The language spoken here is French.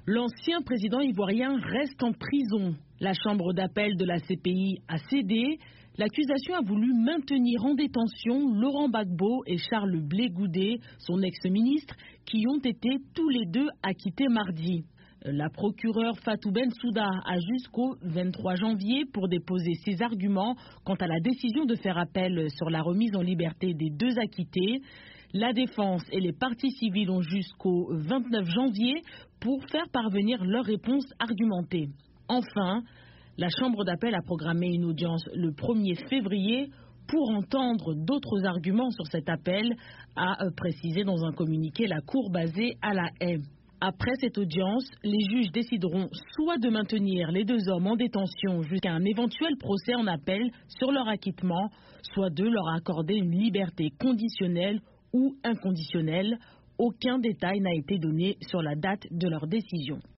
L'ancien président ivoirien reste en prison. La chambre d'appel de la CPI a cédé. L'accusation a voulu maintenir en détention Laurent Gbagbo et Charles Blé Goudé, son ex-ministre, qui ont été tous les deux acquittés mardi. La procureure Fatou Bensouda a jusqu'au 23 janvier pour déposer ses arguments quant à la décision de faire appel sur la remise en liberté des deux acquittés. La défense et les parties civiles ont jusqu'au 29 janvier pour faire parvenir leurs réponses argumentées. Enfin, la Chambre d'appel a programmé une audience le 1er février pour entendre d'autres arguments sur cet appel, a précisé dans un communiqué la Cour basée à La Haye. Après cette audience, les juges décideront soit de maintenir les deux hommes en détention jusqu'à un éventuel procès en appel sur leur acquittement, soit de leur accorder une liberté conditionnelle ou inconditionnelle. Aucun détail n'a été donné sur la date de leur décision.